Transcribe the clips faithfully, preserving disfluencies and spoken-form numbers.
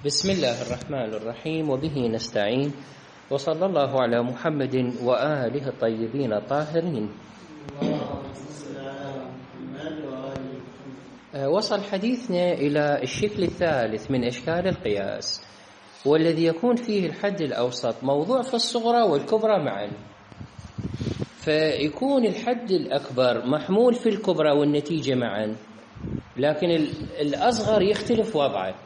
بسم الله الرحمن الرحيم وبه نستعين وصلى الله على محمد وآله الطيبين الطاهرين. وصل حديثنا إلى الشكل الثالث من أشكال القياس، والذي يكون فيه الحد الأوسط موضوع في الصغرى والكبرى معا، فيكون الحد الأكبر محمول في الكبرى والنتيجة معا، لكن الأصغر يختلف وضعه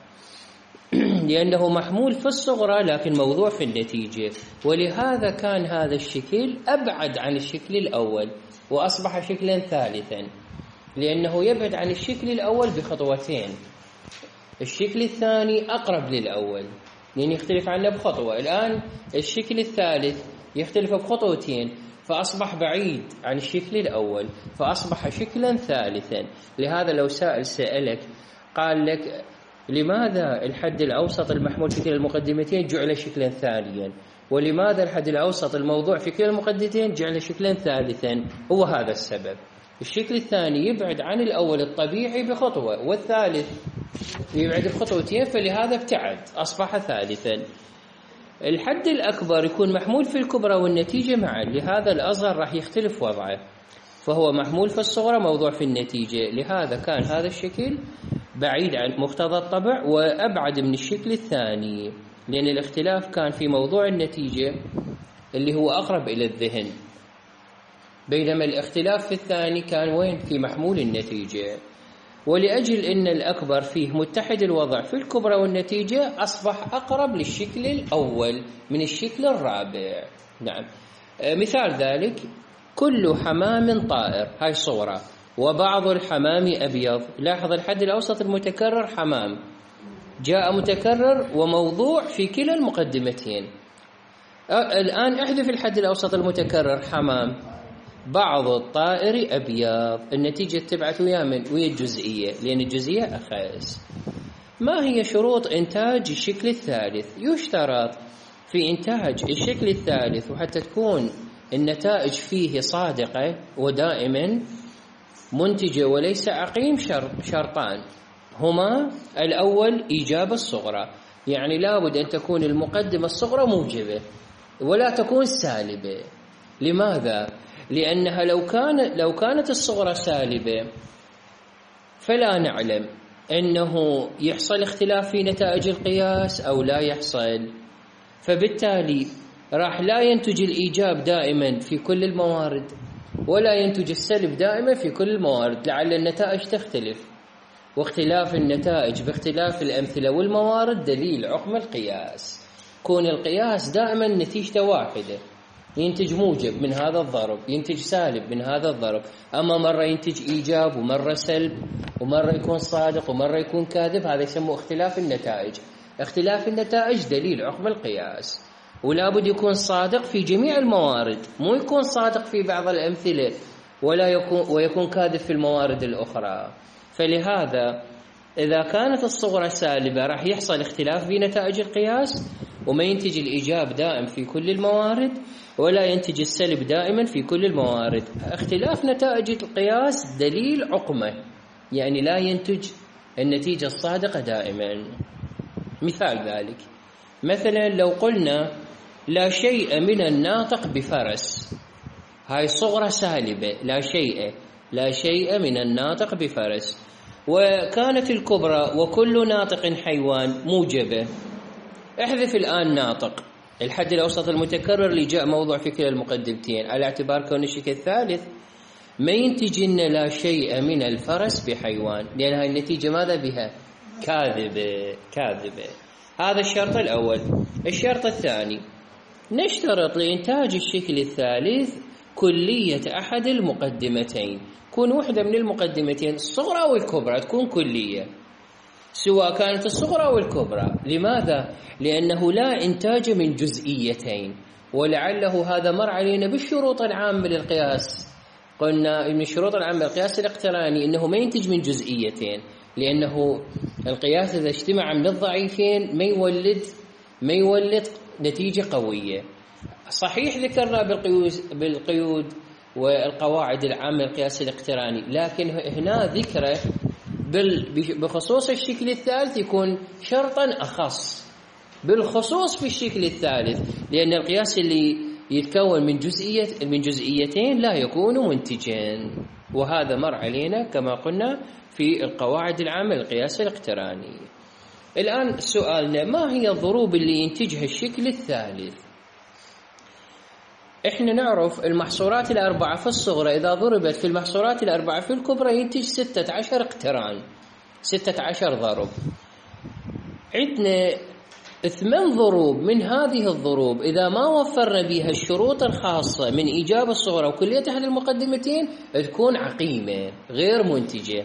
لأنه محمول في الصغرى لكن موضوع في النتيجة، ولهذا كان هذا الشكل أبعد عن الشكل الأول وأصبح شكلا ثالثا، لأنه يبعد عن الشكل الأول بخطوتين. الشكل الثاني أقرب للأول لأن يختلف عنه بخطوة، الآن الشكل الثالث يختلف بخطوتين فأصبح بعيد عن الشكل الأول فأصبح شكلا ثالثا. لهذا لو سائل سألك قال لك لماذا الحد الأوسط المحمول في كلا المقدمتين جعل شكلا ثانيا، ولماذا الحد الأوسط الموضوع في كلا المقدمتين جعل شكلا ثالثا؟ هو هذا السبب. الشكل الثاني يبعد عن الأول الطبيعي بخطوة، والثالث يبعد بخطوتين، فلهذا ابتعد أصبح ثالثا. الحد الأكبر يكون محمول في الكبرى والنتيجة معا، لهذا الأصغر راح يختلف وضعه، فهو محمول في الصغرى موضوع في النتيجة، لهذا كان هذا الشكل بعيد عن مقتضى الطبع وأبعد من الشكل الثاني، لأن الاختلاف كان في موضوع النتيجة اللي هو أقرب إلى الذهن، بينما الاختلاف في الثاني كان وين؟ في محمول النتيجة. ولأجل أن الأكبر فيه متحد الوضع في الكبرى والنتيجة أصبح أقرب للشكل الأول من الشكل الرابع. نعم، مثال ذلك كل حمام طائر، هاي صورة، وبعض الحمام أبيض. لاحظ الحد الأوسط المتكرر حمام جاء متكرر وموضوع في كلا المقدمتين. الآن احذف الحد الأوسط المتكرر حمام، بعض الطائر أبيض، النتيجة تبعت ويا من؟ ويا الجزئية، لأن الجزئية أخس. ما هي شروط إنتاج الشكل الثالث؟ يشترط في إنتاج الشكل الثالث وحتى تكون النتائج فيه صادقة ودائما منتجة وليس عقيم شرطان، هما الأول إيجاب الصغرى، يعني لابد أن تكون المقدمة الصغرى موجبة ولا تكون سالبة. لماذا؟ لأنها لو كان لو كانت الصغرى سالبة فلا نعلم أنه يحصل اختلاف في نتائج القياس أو لا يحصل، فبالتالي راح لا ينتج الإيجاب دائما في كل الموارد ولا ينتج السلب دائما في كل الموارد، لعل النتائج تختلف، واختلاف النتائج باختلاف الأمثلة والموارد دليل عقم القياس. كون القياس دائما نتيجته واحدة، ينتج موجب من هذا الضرب، ينتج سالب من هذا الضرب، أما مرة ينتج إيجاب ومرة سلب ومرة يكون صادق ومرة يكون كاذب، هذا يسمى اختلاف النتائج. اختلاف النتائج دليل عقم القياس، ولا بد يكون صادق في جميع الموارد، مو يكون صادق في بعض الأمثلة ولا يكون ويكون كاذب في الموارد الأخرى. فلهذا إذا كانت الصغرى سالبة راح يحصل اختلاف في نتائج القياس وما ينتج الإيجاب دائم في كل الموارد ولا ينتج السلب دائما في كل الموارد. اختلاف نتائج القياس دليل عقمه، يعني لا ينتج النتيجة الصادقة دائما. مثال ذلك مثلا لو قلنا لا شيء من الناطق بفرس، هاي صغرى سالبة، لا شيء لا شيء من الناطق بفرس، وكانت الكبرى وكل ناطق حيوان موجبة. احذف الآن ناطق، الحد الأوسط المتكرر اللي جاء موضوع في كلا المقدمتين، على اعتبار كون الشكل الثالث ما ينتج لنا لا شيء من الفرس بحيوان، لأن هاي النتيجة ماذا بها؟ كاذبة كاذبة. هذا الشرط الأول. الشرط الثاني نشترط لإنتاج الشكل الثالث كلية أحد المقدمتين، كون واحدة من المقدمتين الصغرى والكبرى تكون كلية، سواء كانت الصغرى والكبرى. لماذا؟ لأنه لا إنتاج من جزئيتين، ولعله هذا مر علينا بالشروط العامة للقياس. قلنا من الشروط العامة للقياس الاقتراني إنه ما ينتج من جزئيتين، لأنه القياس إذا اجتمع من الضعيفين ما يولد ما يولد نتيجة قوية. صحيح ذكرنا بالقيود بالقيود والقواعد العامة للقياس الاقتراني، لكن هنا ذكره بخصوص الشكل الثالث يكون شرطا أخص بالخصوص في الشكل الثالث، لأن القياس اللي يتكون من جزئية من جزئيتين لا يكون منتجا، وهذا مر علينا كما قلنا في القواعد العامة للقياس الاقتراني. الآن سؤالنا: ما هي الضروب اللي ينتجها الشكل الثالث؟ احنا نعرف المحصورات الأربعة في الصغرى إذا ضربت في المحصورات الأربعة في الكبرى ينتج ستة عشر اقتران، ستة عشر ضرب. عندنا ثمان ضروب، من هذه الضروب إذا ما وفرنا بها الشروط الخاصة من إيجاب الصغرى وكلية أحد المقدمتين تكون عقيمة غير منتجة.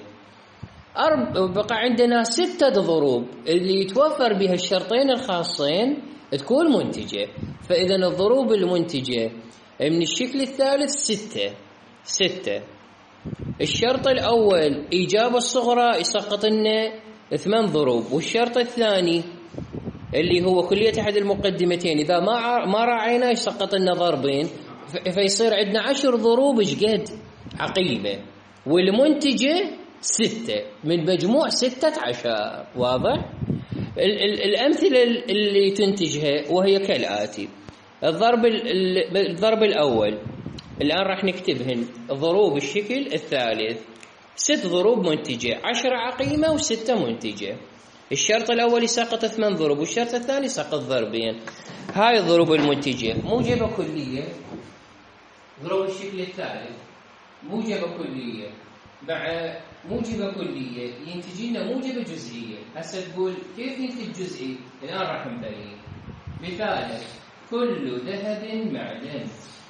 بقى عندنا ستة ضروب اللي يتوفر بها الشرطين الخاصين تكون منتجة. فإذا الضروب المنتجة من الشكل الثالث ستة ستة. الشرط الأول إيجاب الصغرى يسقط لنا ثمان ضروب، والشرط الثاني اللي هو كلية أحد المقدمتين إذا ما ما راعينا يسقط لنا ضربين، فيصير عندنا عشر ضروب شقد عقيمة، والمنتجة ستة من مجموع ستة عشر. واضح؟ الأمثلة اللي تنتجها وهي كالآتي: الضرب الضرب الأول الآن راح نكتبهن ضروب الشكل الثالث، ست ضروب منتجة، عشرة عقيمة وستة منتجة. الشرط الأول يسقط ثمان ضروب، والشرط الثاني سقط ضربين. هاي الضروب المنتجة موجبة كلية، ضروب الشكل الثالث موجبة كلية مع موجبة كلية ينتج لنا موجبة جزئية. هسه تقول كيف ينتج جزئي؟ الآن راح نبين. مثال: كل ذهب معدن،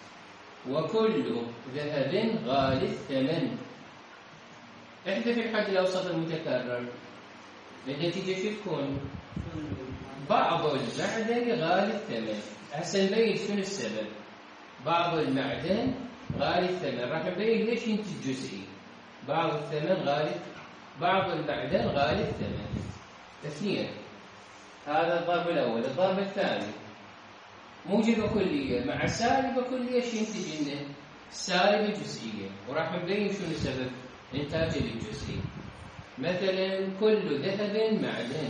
وكل ذهب غالي الثمن. احذف الحد الأوسط المتكرر، النتيجة شو تكون؟ بعض المعدن غالي الثمن. هسه نبين شنو السبب. بعض المعدن غالي الثمن، راح نبين ليش ينتج جزئي. بعض الثمن غالي، بعض المعدن غالي الثمن. اثنين. هذا الضرب الأول. الضرب الثاني موجبة كلية مع سالبة كلية، شو ينتج لنا؟ سالبة جزئية، وراح نبين شنو سبب إنتاج الجزئي. مثلا كل ذهب معدن،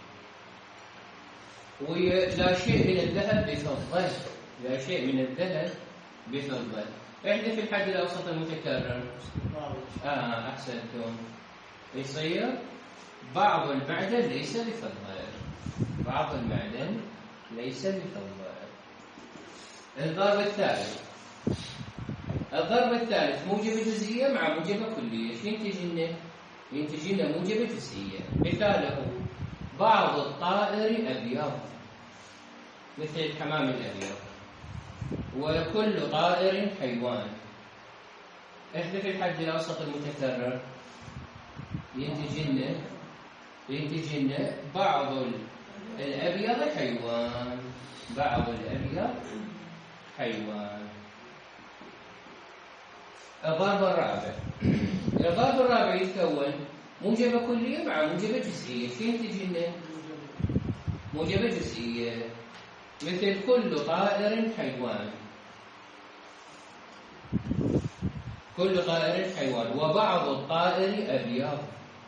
ولا شيء من الذهب بفضة، لا شيء من الذهب بفضة. احذف الحد الأوسط المتكرر. آه أحسنتم. يصير بعض المعدن ليس بفضة، بعض المعدن ليس بفضة. الضرب الثالث الضرب الثالث موجبة جزئية مع موجبة كلية، شو ينتج لنا؟ ينتج لنا موجبة جزئية. مثاله: بعض الطائر أبيض، مثل الحمام الأبيض، وكل طائر حيوان. احذف الحد الأوسط المتكرر، ينتج لنا ينتج لنا بعض الأبيض حيوان، بعض الأبيض حيوان. الضرب الرابع الضرب الرابع يتكون موجبة كلية مع موجبة جزئية، شو ينتج لنا؟ موجبة جزئية. مثل كل طائر حيوان، كل طائر حيوان، وبعض الطائر أبيض.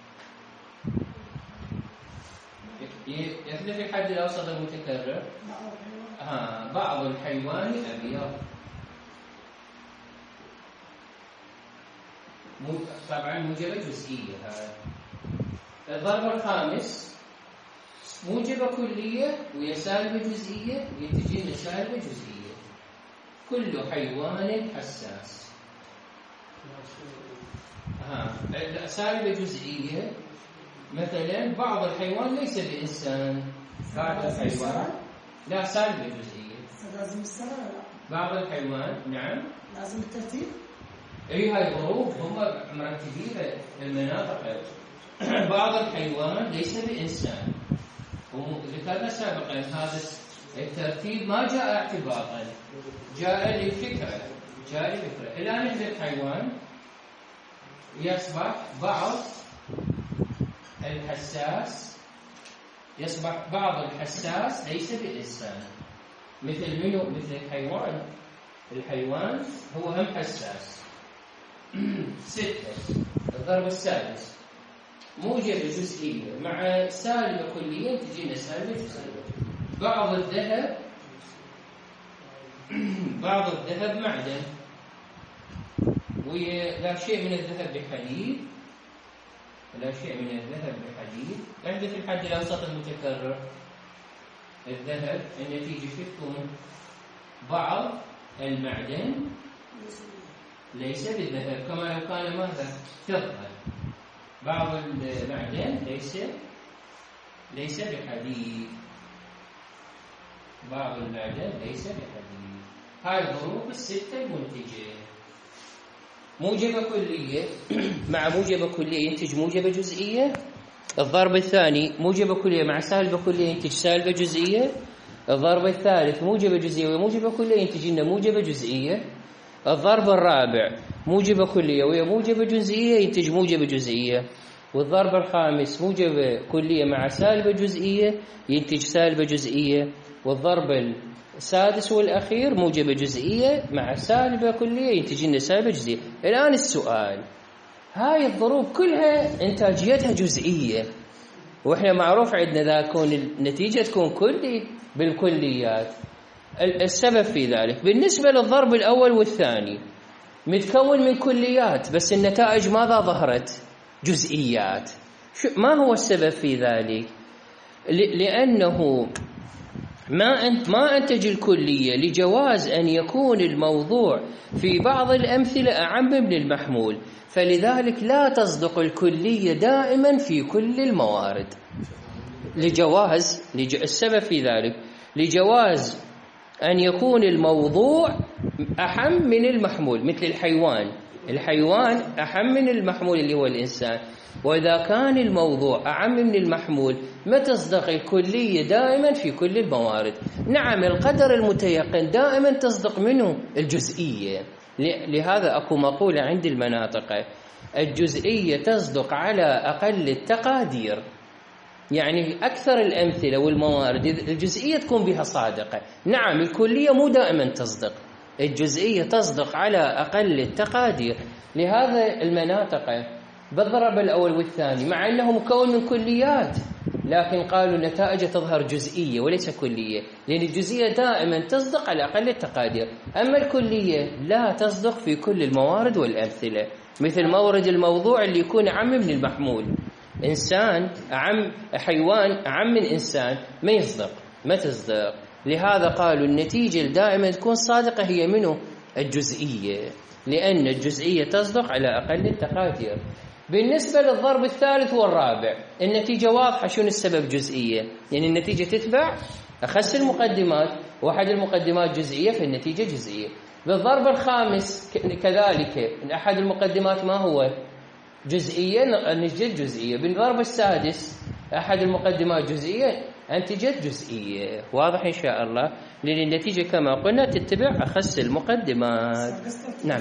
يحذف الحد الأوسط المتكرر. ها بعض الحيوان أبيض. طبعا موجبة جزئية. هذا الضرب الخامس موجبة كلية ويا سالبة جزئية، ينتج لنا سالبة جزئية. كل حيوان حساس. ها سالبة جزئية، مثلا بعض الحيوان ليس بإنسان، بعض الحيوان لا سالبة جزئية. لازم السنة بعض الحيوان نعم لازم الترتيب. اي هاي ظروف هم مرتبين المناطق. بعض الحيوان ليس بإنسان، وذكرنا سابقا هذا الترتيب ما جاء اعتباطا، جاء للفكرة، جاء للفكرة. الآن نحذف حيوان، يصبح بعض الحساس، يصبح بعض الحساس ليس بإنسان. مثل منو؟ مثل الحيوان. الحيوان هو هم حساس. ستة. الضرب السادس موجبة جزئية مع سالبة كلية تجينا سالبة جزئية. بعض الذهب بعض الذهب معدن ولا شيء من الذهب بحديد، لا شيء من الذهب بحديد. عندك الحد الأوسط المتكرر الذهب، النتيجة شو تكون؟ بعض المعدن ليس بالذهب، كما لو كان ماذا؟ فضة. بعض المعدن ليس ليس بحديد، بعض المعدن ليس بحديد. هاي الظروف الستة المنتجة. موجبة كلية مع موجبة كلية ينتج موجبة جزئية. الضرب الثاني موجبة كلية مع سالبة كلية ينتج سالبة جزئية. الضرب الثالث موجبة جزئية وموجبة كلية ينتج لنا موجبة جزئية. الضرب الرابع موجبة كلية وهي موجبة جزئية ينتج موجبة جزئية. والضرب الخامس موجبة كلية مع سالبة جزئية ينتج سالبة جزئية. والضرب السادس والأخير موجبة جزئية مع سالبة كلية ينتج لنا سالبة جزئية. الآن السؤال، هاي الظروف كلها إنتاجيتها جزئية، وإحنا معروف عندنا إذا تكون النتيجة تكون كلي بالكليات. السبب في ذلك بالنسبة للضرب الأول والثاني متكون من كليات بس النتائج ماذا ظهرت؟ جزئيات. ما هو السبب في ذلك؟ لأنه ما أنت ما أنتج الكلية لجواز أن يكون الموضوع في بعض الأمثلة أعم من المحمول، فلذلك لا تصدق الكلية دائما في كل الموارد. لجواز لج... السبب في ذلك لجواز أن يكون الموضوع أحم من المحمول، مثل الحيوان. الحيوان أحم من المحمول اللي هو الإنسان، وإذا كان الموضوع أعم من المحمول ما تصدق الكلية دائما في كل الموارد. نعم القدر المتيقن دائما تصدق منه الجزئية. لهذا أكو مقولة عند المناطق، الجزئية تصدق على أقل التقادير، يعني أكثر الأمثلة والموارد الجزئية تكون بها صادقة. نعم الكلية مو دائما تصدق، الجزئية تصدق على أقل التقادير. لهذا المناطق بالضرب الأول والثاني مع أنه مكون من كليات لكن قالوا النتائج تظهر جزئية وليس كلية، لأن الجزئية دائما تصدق على أقل التقادير، أما الكلية لا تصدق في كل الموارد والأمثلة. مثل مورد الموضوع اللي يكون أعم من المحمول، إنسان أعم، حيوان أعم من إنسان، ما يصدق ما تصدق. لهذا قالوا النتيجة دائما تكون صادقة هي منه الجزئية، لأن الجزئية تصدق على أقل التقادير. بالنسبة للضرب الثالث والرابع النتيجة واضحة شنو السبب جزئية، يعني النتيجة تتبع أخس المقدمات، واحد المقدمات جزئية فالنتيجة جزئية. بالضرب الخامس كذلك أحد المقدمات ما هو جزئية نتجت جزئية. بالضرب السادس أحد المقدمات جزئية أنتجت جزئية. واضح إن شاء الله، لأن النتيجة كما قلنا تتبع أخس المقدمات. نعم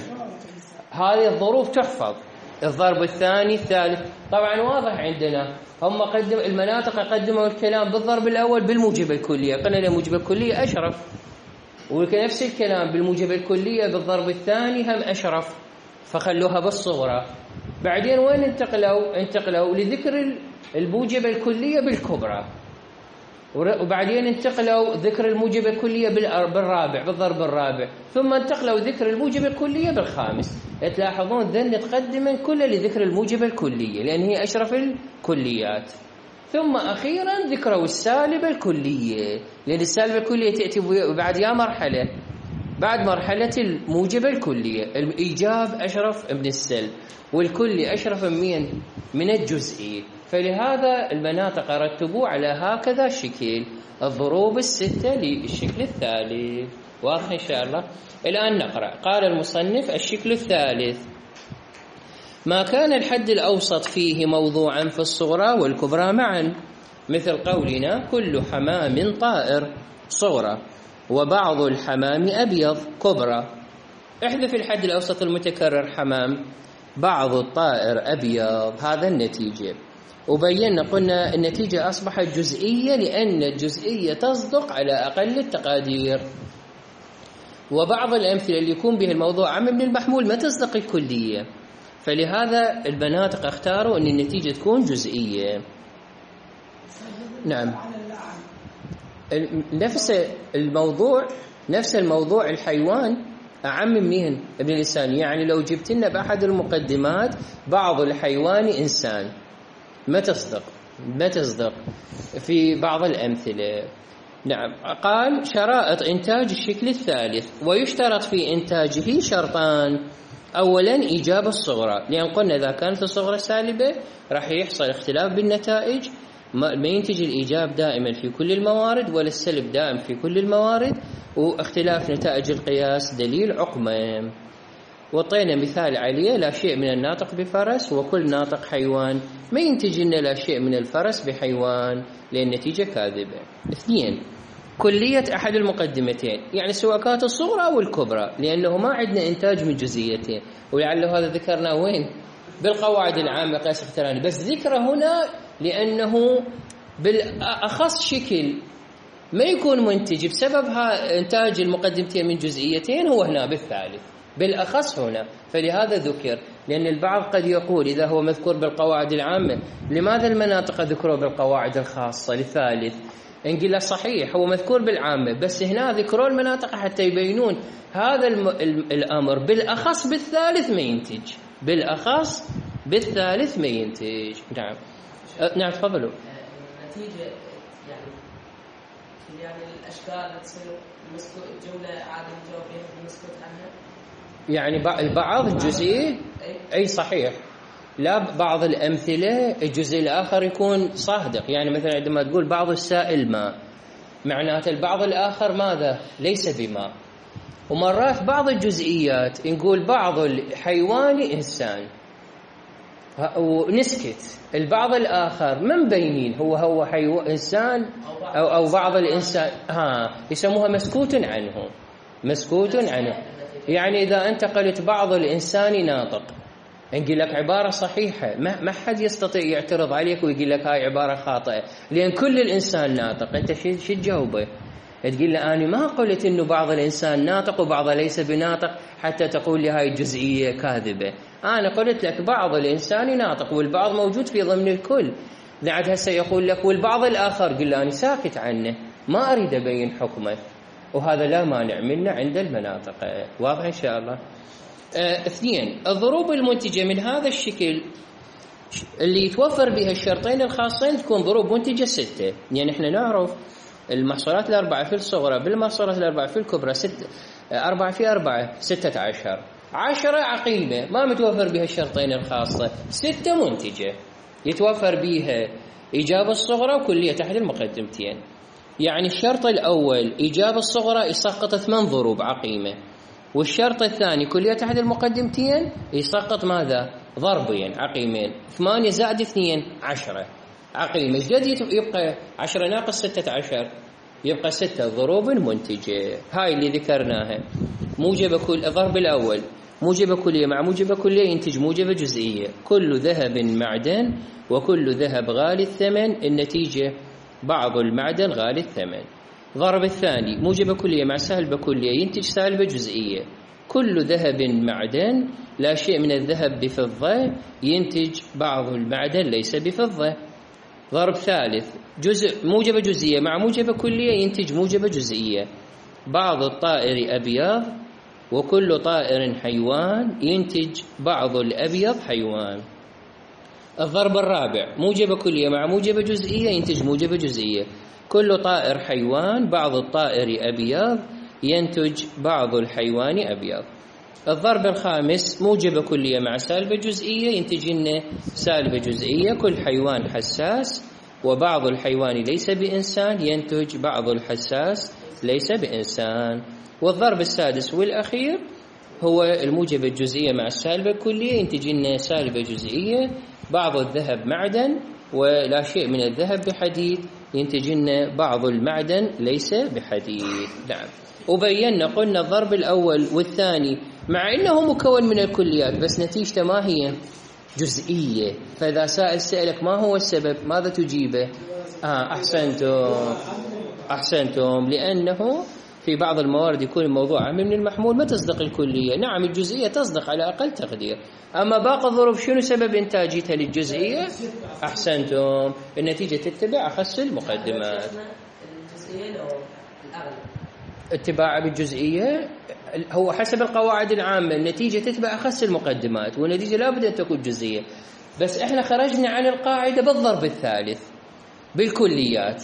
هذه الظروف تحفظ. الضرب الثاني الثالث طبعا واضح عندنا، هم قدم المناطق قدموا الكلام بالضرب الأول بالموجبة الكلية، قلنا الموجبة الكلية أشرف، ونفس الكلام بالموجبة الكلية بالضرب الثاني هم أشرف، فخلوها بالصغرى. بعدين وين انتقلوا؟ انتقلوا لذكر الموجبة الكلية بالكبرى، وبعدين انتقلوا ذكر الموجبة الكلية بالرابع بالضرب الرابع، ثم انتقلوا ذكر الموجبة الكلية بالخامس. تلاحظون ذن تقدما كله لذكر الموجبة الكلية لأن هي أشرف الكليات، ثم أخيرا ذكروا السالبة الكلية لأن السالبة الكلية تأتي بعد يا مرحلة بعد مرحلة الموجبة الكلية. الإيجاب أشرف من السلب والكلي أشرف من من الجزئي، فلهذا المناطق رتبوا على هكذا شكل الضروب الستة للشكل الثالث. واضح إن شاء الله. الآن نقرأ. قال المصنف الشكل الثالث: ما كان الحد الأوسط فيه موضوعا في الصغرى والكبرى معا، مثل قولنا كل حمام طائر صغرى وبعض الحمام أبيض كبرى. احذف الحد الأوسط المتكرر حمام، بعض الطائر أبيض، هذا النتيجة. وبينا قلنا النتيجة أصبحت جزئية لأن الجزئية تصدق على أقل التقادير. وبعض الأمثلة اللي يكون به الموضوع عام من المحمول ما تصدق الكلية، فلهذا المناطق اختاروا أن النتيجة تكون جزئية. نعم، نفس الموضوع نفس الموضوع الحيوان أعم من ابن الإنسان. يعني لو جبت لنا بأحد المقدمات بعض الحيوان إنسان ما تصدق ما تصدق في بعض الأمثلة. نعم، قال شرائط إنتاج الشكل الثالث، ويشترط في إنتاجه شرطان: أولا إيجاب الصغرى، لأن قلنا إذا كانت الصغرى سالبة راح يحصل اختلاف بالنتائج، ما ينتج الإيجاب دائما في كل الموارد ولا السلب دائم في كل الموارد، واختلاف نتائج القياس دليل عقمة. وطينا مثال عليه: لا شيء من الناطق بفرس وكل ناطق حيوان، ما ينتج لنا لا شيء من الفرس بحيوان لأن النتيجة كاذبة. اثنين، كلية أحد المقدمتين، يعني سواء كانت الصغرى أو الكبرى، لأنه ما عندنا إنتاج من جزئيتين، ولعله هذا ذكرنا وين؟ بالقواعد العامة قياس اقتراني، بس ذكره هنا لأنه بالأخص شكل ما يكون منتج بسبب إنتاج المقدمتين من جزئيتين هو هنا بالثالث بالأخص هنا، فلهذا ذكر. لأن البعض قد يقول إذا هو مذكور بالقواعد العامة لماذا المناطق ذكروا بالقواعد الخاصة للثالث؟ نقول له صحيح هو مذكور بالعامة، بس هنا ذكروا المناطق حتى يبينون هذا الم... الأمر بالأخص بالثالث ما ينتج، بالأخص بالثالث ما ينتج. نعم أه نعم تفضلوا. النتيجة يعني يعني الأشكال تصير مسكوت الجملة عادة نجاوب فيها مسكوت عنها، يعني البعض الجزئي أي صحيح، لا بعض الأمثلة الجزء الآخر يكون صادق. يعني مثلا عندما تقول بعض السائل ماء، معناته البعض الآخر ماذا؟ ليس بماء. ومرات بعض الجزئيات نقول بعض الحيوان إنسان ونسكت، البعض الآخر ما مبينين هو هو حيوان إنسان أو أو بعض الإنسان، ها يسموها مسكوت عنه، مسكوت عنه. يعني إذا أنت قلت بعض الإنسان ناطق، نقول لك عبارة صحيحة، ما حد يستطيع يعترض عليك ويقول لك هاي عبارة خاطئة، لأن كل الإنسان ناطق. أنت شو شو تجاوبه؟ تقول له أنا ما قلت إنه بعض الإنسان ناطق وبعضه ليس بناطق حتى تقول لي هاي الجزئية كاذبة. أنا قلت لك بعض الإنسان ناطق والبعض موجود في ضمن الكل. بعد هسه يقول لك والبعض الآخر، قل له أنا ساكت عنه ما أريد أبين حكمه، وهذا لا مانع منه عند المناطق. واضح إن شاء الله. آه، اثنين، الضروب المنتجة من هذا الشكل اللي يتوفر بها الشرطين الخاصين تكون ضروب منتجة ستة. يعني احنا نعرف المحصولات الأربعة في الصغرى بالمحصولات الأربعة في الكبرى ست أربعة في أربعة ستة عشر، عشرة عقيمة ما متوفر بها الشرطين الخاصة، ستة منتجة يتوفر بها إيجاب الصغرى وكلية أحد المقدمتين. يعني الشرط الأول إيجاب الصغرى يسقط ثمان ضروب عقيمة، والشرط الثاني كلية أحد المقدمتين يسقط ماذا؟ ضربين عقيمين، ثمانية زائد اثنين عشرة عقيمة. ايش قد يبقى؟ عشرة ناقص ستة عشر يبقى ستة ضروب منتجة. هاي اللي ذكرناها. موجب كل الضرب الأول موجب كلية مع موجب كلية ينتج موجب جزئية. كل ذهب معدن وكل ذهب غالي الثمن، النتيجة بعض المعدن غالي الثمن. ضرب الثاني موجب كلية مع سالبة كلية ينتج سالبة جزئية. كل ذهب معدن لا شيء من الذهب بفضة ينتج بعض المعدن ليس بفضة. ضرب ثالث جزء موجب جزئية مع موجب كلية ينتج موجب جزئية. بعض الطائر أبيض وكل طائر حيوان ينتج بعض الأبيض حيوان. الضرب الرابع موجب كلية مع موجب جزئية ينتج موجب جزئية. كل طائر حيوان بعض الطائر أبيض ينتج بعض الحيوان أبيض. الضرب الخامس موجب كلية مع سالبة جزئية ينتج لنا سالبة جزئية. كل حيوان حساس وبعض الحيوان ليس بإنسان ينتج بعض الحساس ليس بإنسان. والضرب السادس والأخير هو الموجب الجزئية مع السالبة الكلية ينتج لنا سالبة جزئية. بعض الذهب معدن ولا شيء من الذهب بحديد ينتج لنا بعض المعدن ليس بحديد. نعم. وبينا قلنا الضرب الأول والثاني مع أنه مكون من الكليات بس نتيجته ما هي؟ جزئية. فإذا سائل سألك ما هو السبب ماذا تجيبه؟ آه أحسنتم أحسنتم لأنه في بعض الموارد يكون الموضوع أهم من المحمول ما تصدق الكلية. نعم الجزئية تصدق على أقل تقدير. أما باقي الظروف شنو سبب إنتاجيتها للجزئية؟ أحسنتم، النتيجة تتبع أخس المقدمات. الجزئية لو الأغلب اتباع بالجزئية هو حسب القواعد العامة، النتيجة تتبع أخس المقدمات، والنتيجة لا بد أن تكون جزئية. بس إحنا خرجنا عن القاعدة بالضرب الثالث بالكليات.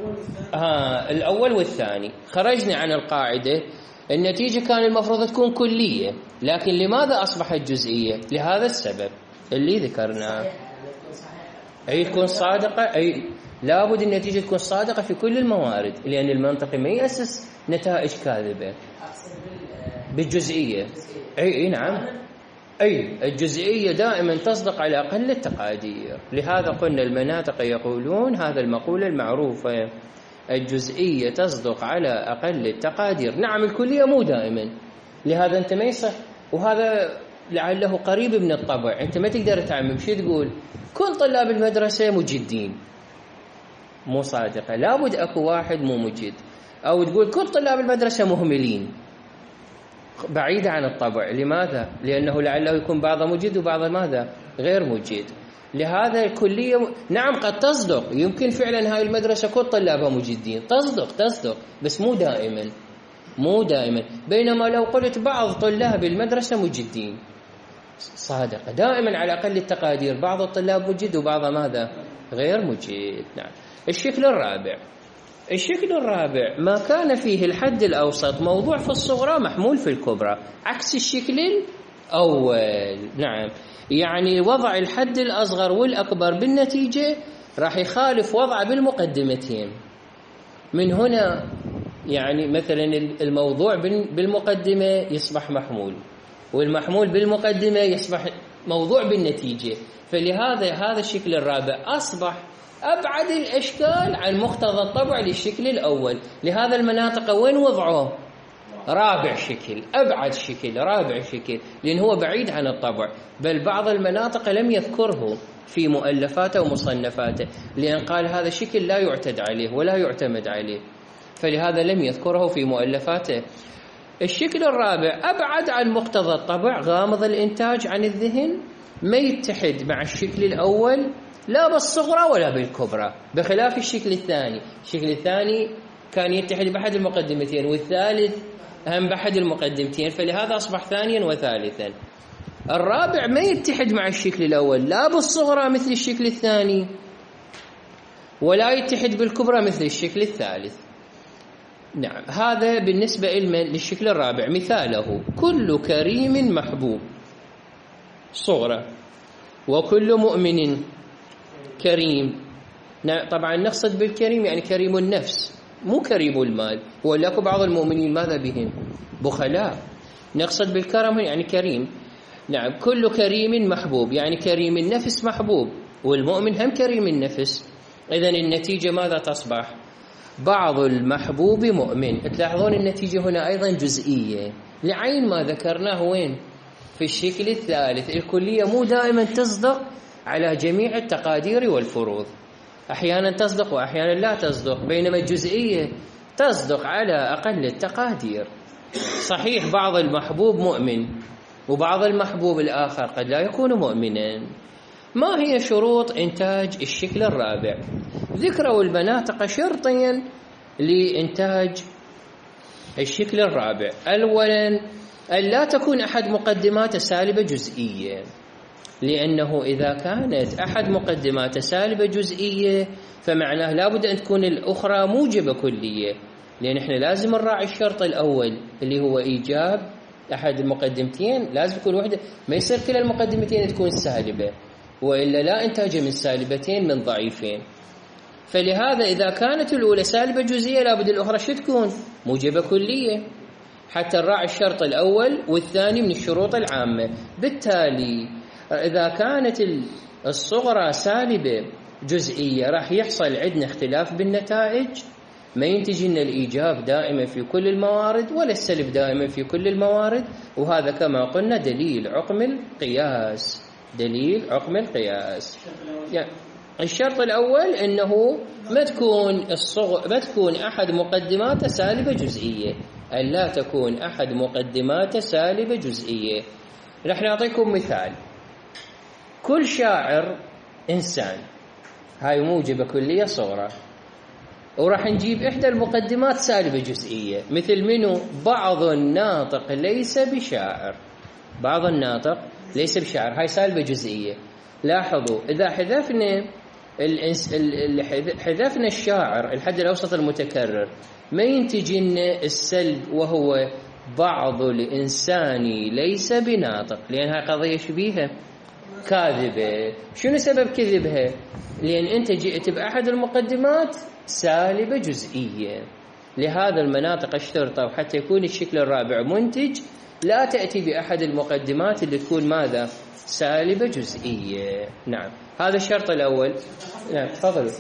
ها الأول والثاني خرجنا عن القاعدة، النتيجة كان المفروض تكون كلية، لكن لماذا أصبحت جزئية؟ لهذا السبب اللي ذكرناه. أي تكون صادقة، أي لابد النتيجة تكون صادقة في كل الموارد، لأن المنطقي ما يأسس نتائج كاذبة بالجزئية. أي, أي نعم، أي الجزئية دائما تصدق على أقل التقادير. لهذا قلنا المناطق يقولون هذا المقولة المعروفة، الجزئية تصدق على أقل التقادير. نعم الكلية مو دائما، لهذا أنت ما يصح، وهذا لعله قريب من الطبع. أنت ما تقدر تعمم، شو تقول؟ كل طلاب المدرسة مجدين، مو صادقة، لابد أكو واحد مو مجد. أو تقول كل طلاب المدرسة مهملين، بعيدة عن الطبع. لماذا؟ لأنه لعله يكون بعض مجد وبعض ماذا؟ غير مجد. لهذا الكلية م... نعم قد تصدق، يمكن فعلا هاي المدرسة كل طلابها مجدين، تصدق تصدق بس مو دائما، مو دائما. بينما لو قلت بعض طلاب المدرسة مجدين، صادقة دائما على أقل التقادير، بعض الطلاب مجد وبعض ماذا؟ غير مجد. نعم. الشكل الرابع، الشكل الرابع ما كان فيه الحد الأوسط موضوع في الصغرى محمول في الكبرى، عكس الشكل الأول. نعم، يعني وضع الحد الأصغر والأكبر بالنتيجة راح يخالف وضع بالمقدمتين. من هنا يعني مثلا الموضوع بالمقدمة يصبح محمول، والمحمول بالمقدمة يصبح موضوع بالنتيجة. فلهذا هذا الشكل الرابع أصبح أبعد الأشكال عن مقتضى الطبع للشكل الأول. لهذا المناطق وين وضعوه؟ رابع شكل، أبعد شكل، رابع شكل، لأن هو بعيد عن الطبع. بل بعض المناطق لم يذكره في مؤلفاته ومصنفاته، لأن قال هذا الشكل لا يعتد عليه ولا يعتمد عليه، فلهذا لم يذكره في مؤلفاته. الشكل الرابع أبعد عن مقتضى الطبع، غامض الإنتاج عن الذهن، ما يتحد مع الشكل الأول لا بالصغرى ولا بالكبرى، بخلاف الشكل الثاني. الشكل الثاني كان يتحد بأحد المقدمتين، والثالث هم بأحد المقدمتين، فلهذا أصبح ثانيا وثالثا. الرابع ما يتحد مع الشكل الأول لا بالصغرى مثل الشكل الثاني، ولا يتحد بالكبرى مثل الشكل الثالث. نعم، هذا بالنسبة للشكل الرابع. مثاله كل كريم محبوب صغرى، وكل مؤمن كريم. طبعا نقصد بالكريم يعني كريم النفس، مو كريم المال، ولكن بعض المؤمنين ماذا بهم؟ بخلاء. نقصد بالكرم يعني كريم. نعم، كل كريم محبوب يعني كريم النفس محبوب، والمؤمن هم كريم النفس. إذن النتيجة ماذا تصبح؟ بعض المحبوب مؤمن. تلاحظون النتيجة هنا أيضا جزئية لعين ما ذكرناه وين؟ في الشكل الثالث. الكلية مو دائما تصدق على جميع التقادير والفروض، أحيانا تصدق وأحيانا لا تصدق، بينما الجزئية تصدق على أقل التقادير. صحيح بعض المحبوب مؤمن، وبعض المحبوب الآخر قد لا يكون مؤمنا. ما هي شروط إنتاج الشكل الرابع؟ ذكروا المناطق شرطيا لإنتاج الشكل الرابع. أولا أن لا تكون أحد مقدمات سالبة جزئية، لأنه إذا كانت أحد مقدمات سالبة جزئية فمعناه لابد أن تكون الأخرى موجبة كلية، لأن إحنا لازم نراعي الشرط الأول اللي هو إيجاب أحد المقدمتين، لازم يكون وحدة، ما يصير كلا المقدمتين تكون سالبة، وإلا لا إنتاج من سالبتين من ضعيفين. فلهذا إذا كانت الأولى سالبة جزئية لابد الأخرى شو تكون؟ موجبة كلية، حتى نراعي الشرط الأول والثاني من الشروط العامة. بالتالي إذا كانت الصغرى سالبة جزئية راح يحصل عندنا اختلاف بالنتائج، ما ينتج لنا الإيجاب دائما في كل الموارد ولا السلب دائما في كل الموارد. وهذا كما قلنا دليل عقم القياس، دليل عقم القياس. يعني الشرط الأول أنه ما تكون الصغر ما تكون أحد مقدماته سالبة جزئية، أن لا تكون أحد مقدماته سالبة جزئية. رح نعطيكم مثال. كل شاعر إنسان، هاي موجبة كلية صغرى، وراح نجيب إحدى المقدمات سالبة جزئية، مثل منو؟ بعض الناطق ليس بشاعر، بعض الناطق ليس بشاعر، هاي سالبة جزئية. لاحظوا إذا حذفنا الإنس... حذفنا الشاعر الحد الأوسط المتكرر ما ينتج لنا السلب وهو بعض الإنسان ليس بناطق، لأن هاي قضية شبيهة كاذبة. شنو سبب كذبها؟ لأن أنت جئت بأحد المقدمات سالبة جزئية. لهذا المناطق اشترطوا حتى يكون الشكل الرابع منتج لا تأتي بأحد المقدمات اللي تكون ماذا؟ سالبة جزئية. نعم، هذا الشرط الأول. نعم تفضل.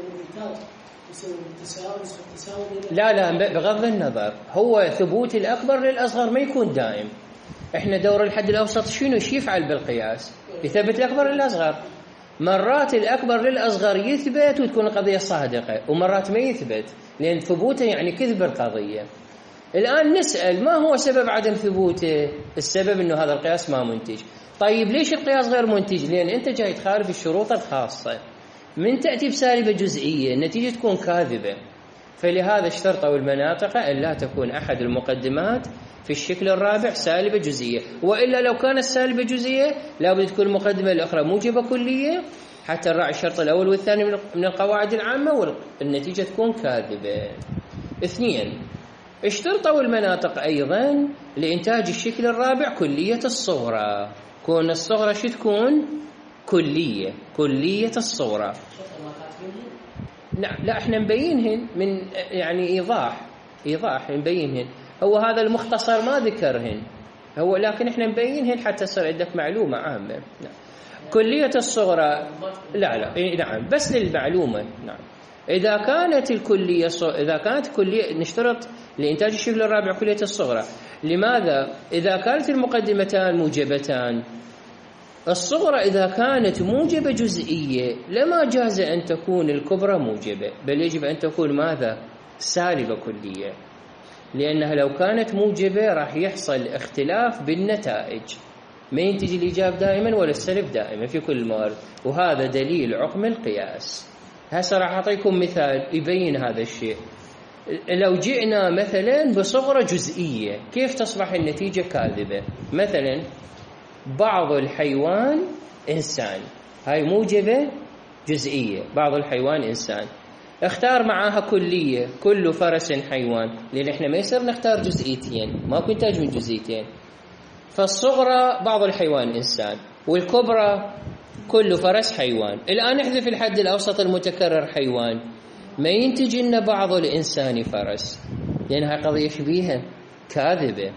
لا لا بغض النظر، هو ثبوت الأكبر للأصغر ما يكون دائم. احنا دور الحد الأوسط شنو شي يفعل بالقياس؟ يثبت الأكبر للأصغر. مرات الأكبر للأصغر يثبت وتكون القضية صادقة، ومرات ما يثبت، لأن ثبوته يعني كذب القضية. الآن نسأل ما هو سبب عدم ثبوته؟ السبب أنه هذا القياس ما منتج. طيب ليش القياس غير منتج؟ لأن أنت جاي تخالف الشروط الخاصة. من تأتي بسالبة جزئية النتيجة تكون كاذبة. فلهذا اشترطوا المناطق أن لا تكون أحد المقدمات في الشكل الرابع سالبة جزئية، وإلا لو كانت سالبة جزئية لابد تكون المقدمة الأخرى موجبة كلية حتى نراعي الشرط الأول والثاني من القواعد العامة والنتيجة تكون كاذبة. اثنين، اشترطوا المناطق أيضا لإنتاج الشكل الرابع كلية الصغرى. كون الصغرى شو تكون؟ كلية، كلية الصغرى. لا لا احنا مبينهن من يعني إيضاح إيضاح مبينهن. هو هذا المختصر ما ذكرهن هو، لكن احنا مبينهن حتى يصير عندك معلومة عامة. نعم. كلية الصغرى لا لا نعم بس للمعلومة. نعم. إذا كانت الكلية إذا كانت كلية نشترط لإنتاج الشكل الرابع كلية الصغرى. لماذا؟ إذا كانت المقدمتان موجبتان، الصغرى إذا كانت موجبة جزئية لما جاز أن تكون الكبرى موجبة، بل يجب أن تكون ماذا؟ سالبة كلية، لأنها لو كانت موجبة راح يحصل اختلاف بالنتائج، ما ينتج الإيجاب دائما ولا السلب دائما في كل الموارد، وهذا دليل عقم القياس. هسه راح أعطيكم مثال يبين هذا الشيء. لو جئنا مثلا بصغرى جزئية كيف تصبح النتيجة كاذبة؟ مثلا بعض الحيوان إنسان، هاي موجبة جزئية، بعض الحيوان إنسان. اختار معاها كلية كل فرس حيوان، لأن احنا ما يصير نختار جزئيتين، ما كنت إنتاج من جزئيتين. فالصغرى بعض الحيوان إنسان، والكبرى كل فرس حيوان. الآن نحذف الحد الأوسط المتكرر حيوان، ما ينتج لنا بعض الإنسان فرس، لأن هاي قضية شبيهة كاذبة.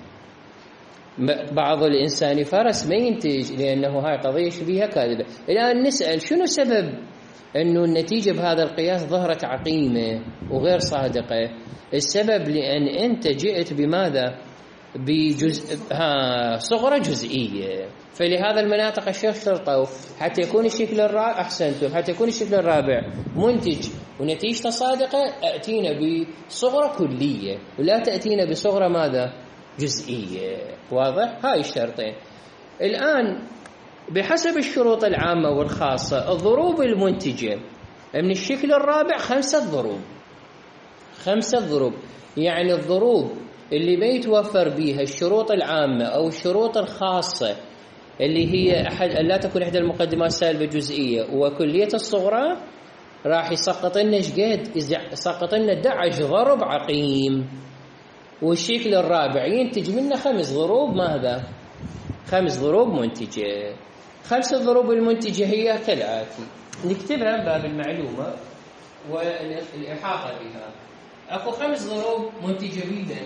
بعض الإنسان فرس ما ينتج، لأنه هاي قضية شبيهة كاذبة. الآن نسأل شنو سبب أنه النتيجة بهذا القياس ظهرت عقيمة وغير صادقة؟ السبب لأن أنت جئت بماذا؟ بجزء ها صغرى جزئية. فلهذا المناطق الشيخ شرطوا حتى يكون الشكل الرابع أحسنتم حتى يكون الشكل الرابع منتج ونتيجته صادقة، أتينا بصغرى كلية ولا تأتينا بصغرى ماذا؟ جزئية. واضح؟ هاي الشرطين. الآن بحسب الشروط العامة والخاصة الضروب المنتجة من الشكل الرابع خمسة ضروب، خمسة ضروب، يعني الضروب اللي ما يتوفر بها الشروط العامة أو الشروط الخاصة اللي هي أحد لا تكون إحدى المقدمات سالبة جزئية وكلية الصغرى، راح يسقط لنا شقد؟ يسقط لنا أحد عشر ضرب عقيم. والشكل الرابع ينتج منه خمس ضروب ماذا؟ خمس ضروب منتجة. خمس الضروب المنتجة هي كالآتي، نكتبها باب المعلومة والإحاطة بها. أكو خمس ضروب منتجة بيدا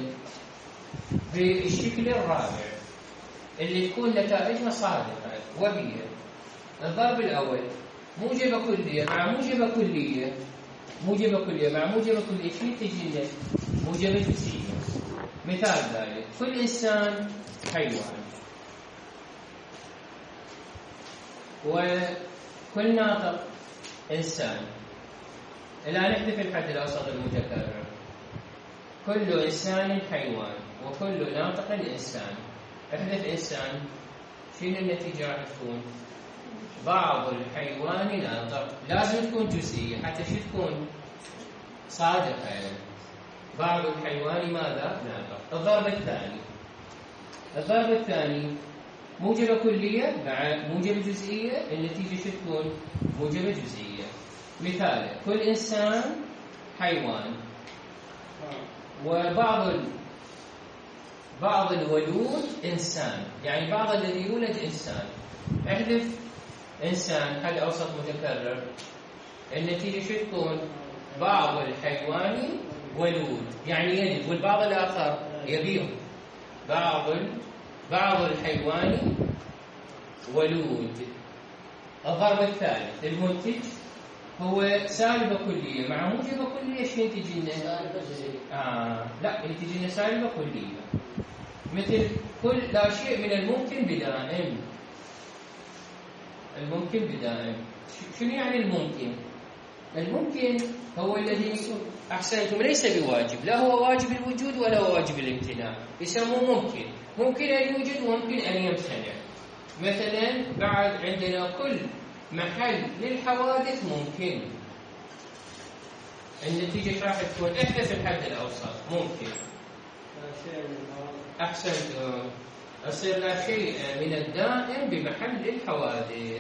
بالشكل الرابع اللي تكون نتائجها صادقة، وهي الضرب الأول موجبة كلية مع موجبة كلية، موجبة كلية مع موجبة كلية، شو تجينا؟ موجبة جزئية. مثال ذلك كل إنسان حيوان، وكل ناطق إنسان. الآن احذف الحد الأوسط المتكرر. كل إنسان حيوان وكل ناطق إنسان. احذف إنسان، شنو النتيجة راح تكون؟ بعض الحيوان ناطق. لازم تكون جزئية حتى شو تكون صادقة يعني. بعض الحيوان ماذا؟ ناطق. الضرب الثاني، الضرب الثاني موجبة كلية مع موجبة جزئية، النتيجة شو تكون؟ موجبة جزئية. مثال: كل إنسان حيوان، وبعض ال... بعض الولود إنسان، يعني بعض الذي يولد إنسان. احذف إنسان حد أوسط متكرر، النتيجة شو تكون؟ بعض الحيوان ولود، يعني يلد، والبعض الآخر يبيض. بعض ال... بعض الحيوان ولود. الضرب الثالث المنتج هو سالبة كلية مع موجبة كلية. شو ينتج لنا؟ آه لا، ينتج لنا سالبة كلية. مثل كل لا شيء من الممكن بدائم. الممكن بدائم شنو يعني الممكن؟ الممكن هو الذي أحسنتم ليس بواجب، لا هو واجب الوجود ولا هو واجب الامتناع، يسموه ممكن. ممكن أن يوجد وممكن أن يمتنع. مثلا بعد عندنا كل محل للحوادث ممكن، النتيجة راح تكون احذف الحد الأوسط ممكن. أحسنتم، يصير لا شيء من الدائم بمحل الحوادث.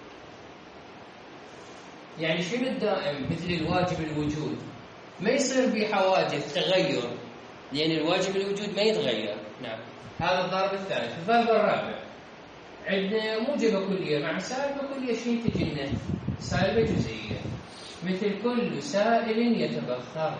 يعني شنو الدائم؟ مثل الواجب الوجود ما يصير بحوادث تغير، لأن الواجب الوجود ما يتغير. نعم، هذا الضرب الثالث. الضرب الرابع عندنا موجبة كلية مع سالبة كلية. شو ينتج لنا؟ سالبة جزئية. مثل كل سائل يتبخر،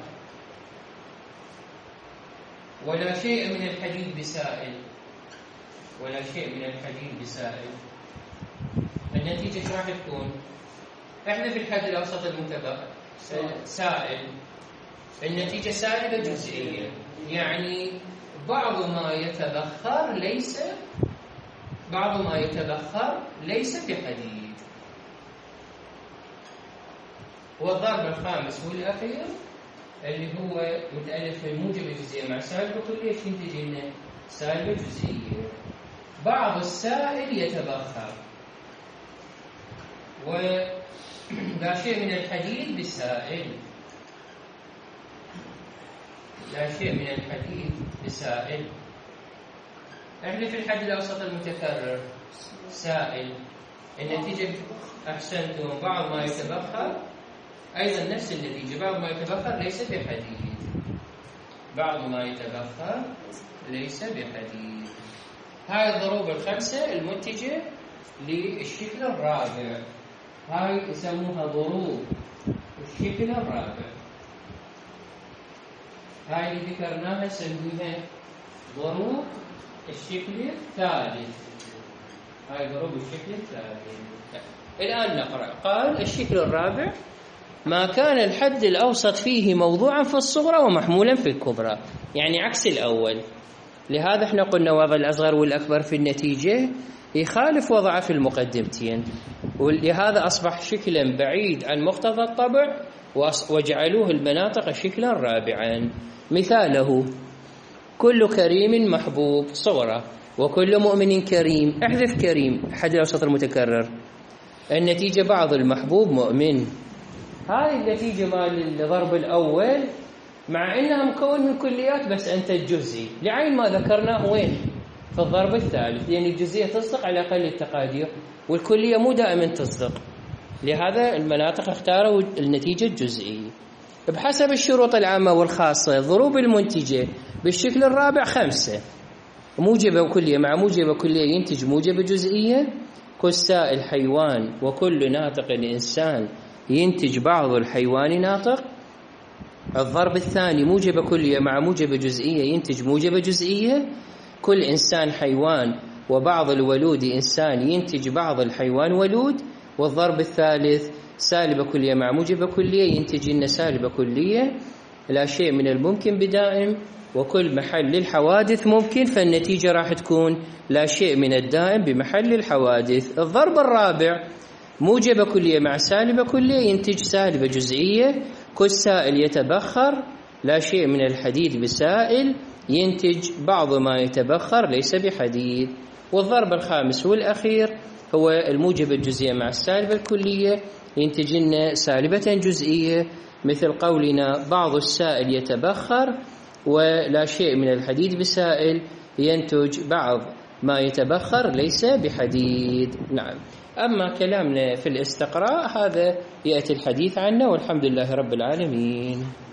ولا شيء من الحديد بسائل، ولا شيء من الحديد بسائل. النتيجة شو راح تكون؟ احنا في الحد الأوسط المتبخر سائل، النتيجة سالبة جزئية، يعني بعض ما يتبخر ليس بعض ما يتبخر ليس بحديد. والضرب الخامس والأخير اللي هو متألف من موجب الجزئية مع سالبة كلية. شو ينتج لنا؟ سالبة جزئية. بعض السائل يتبخر، ولا شيء من الحديد بالسائل، لا شيء من الحديد بسائل. احنا في الحد الأوسط المتكرر سائل، النتيجة أحسنتم بعض ما يتبخر، أيضا نفس النتيجة، بعض ما يتبخر ليس بحديد، بعض ما يتبخر ليس بحديد. هاي الضروب الخمسة المنتجة للشكل الرابع، هاي يسموها ضروب الشكل الرابع. هاي اللي ذكرناها نسميها ضروب الشكل الثالث. هاي ضروب الشكل الثالث. الآن نقرأ. قال الشكل الرابع ما كان الحد الأوسط فيه موضوعا في الصغرى ومحمولا في الكبرى، يعني عكس الأول. لهذا احنا قلنا وضع الأصغر والأكبر في النتيجة يخالف وضعه في المقدمتين، ولهذا أصبح شكلا بعيد عن مقتضى الطبع وجعلوه المناطق شكلا رابعا. مثاله كل كريم محبوب صغرى وكل مؤمن كريم. احذف كريم حد الأوسط المتكرر، النتيجة بعض المحبوب مؤمن. هذه النتيجة مال الضرب الأول مع أنها مكون من كليات بس أنتج جزئي، لعين ما ذكرناه وين؟ في الضرب الثالث، لأن الجزئية تصدق على أقل التقادير والكلية مو دائما تصدق، لهذا المناطق اختاروا النتيجة الجزئية. بحسب الشروط العامة والخاصة الضروب المنتجة بالشكل الرابع خمسة: موجبة كلية مع موجبة كلية ينتج موجبة جزئية، كل سائل حيوان وكل ناطق إنسان ينتج بعض الحيوان ناطق. الضرب الثاني موجبة كلية مع موجبة جزئية ينتج موجبة جزئية، كل إنسان حيوان وبعض الولود إنسان ينتج بعض الحيوان ولود. والضرب الثالث سالبة كلية مع موجبة كلية ينتج لنا سالبة كلية، لا شيء من الممكن بدائم وكل محل للحوادث ممكن، فالنتيجة راح تكون لا شيء من الدائم بمحل الحوادث. الضرب الرابع موجبة كلية مع سالبة كلية ينتج سالبة جزئية. كل سائل يتبخر، لا شيء من الحديد بسائل ينتج بعض ما يتبخر ليس بحديد. والضرب الخامس والأخير هو الموجبة الجزئية مع السالبة الكلية ينتج لنا سالبة جزئية، مثل قولنا بعض السائل يتبخر ولا شيء من الحديد بسائل ينتج بعض ما يتبخر ليس بحديد. نعم. أما كلامنا في الاستقراء هذا يأتي الحديث عنه، والحمد لله رب العالمين.